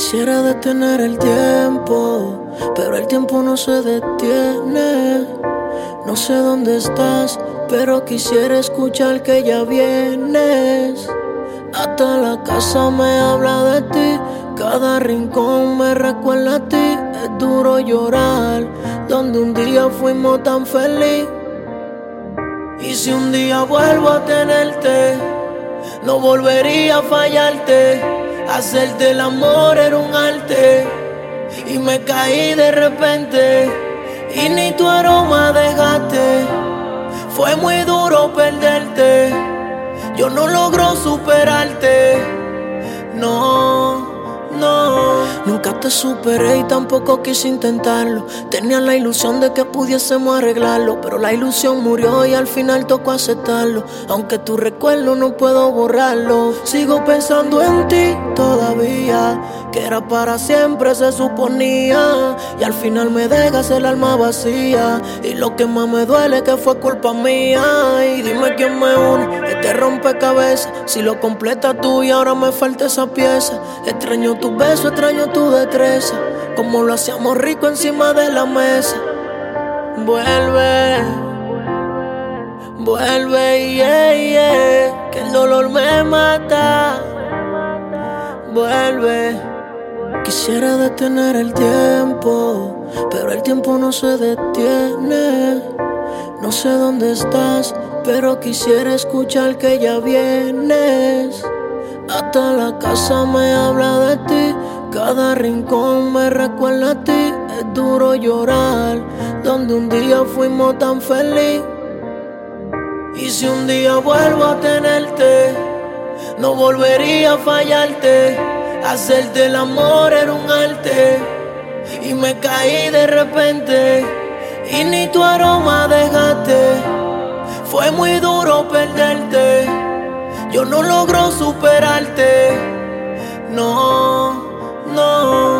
Quisiera detener el tiempo, pero el tiempo no se detiene. No sé dónde estás, pero quisiera escuchar que ya vienes. Hasta la casa me habla de ti, cada rincón me recuerda a ti. Es duro llorar, donde un día fuimos tan feliz. Y si un día vuelvo a tenerte, no volvería a fallarte. Hacerte el amor era un arte, y me caí de repente, y ni tu aroma dejaste. Fue muy duro perderte, yo no logro superarte. No, no. Nunca te superé y tampoco quise intentarlo. Tenía la ilusión de que pudiésemos arreglarlo, pero la ilusión murió y al final tocó aceptarlo. Aunque tu recuerdo no puedo borrarlo, sigo pensando en ti todavía, que era para siempre se suponía. Y al final me dejas el alma vacía, y lo que más me duele que fue culpa mía. Y dime quién me une este rompecabezas, si lo completas tú y ahora me falta esa pieza. Extraño tus besos, extraño tu destreza, como lo hacíamos rico encima de la mesa. Vuelve, vuelve, yeah, yeah, que el dolor me mata. Vuelve. Quisiera detener el tiempo, pero el tiempo no se detiene. No sé dónde estás, pero quisiera escuchar que ya vienes. Hasta la casa me habla de ti, cada rincón me recuerda a ti. Es duro llorar, donde un día fuimos tan feliz. Y si un día vuelvo a tenerte, no volvería a fallarte. Hacerte el amor era un arte, y me caí de repente, y ni tu aroma dejaste. Fue muy duro perderte, yo no logro superarte. No, no.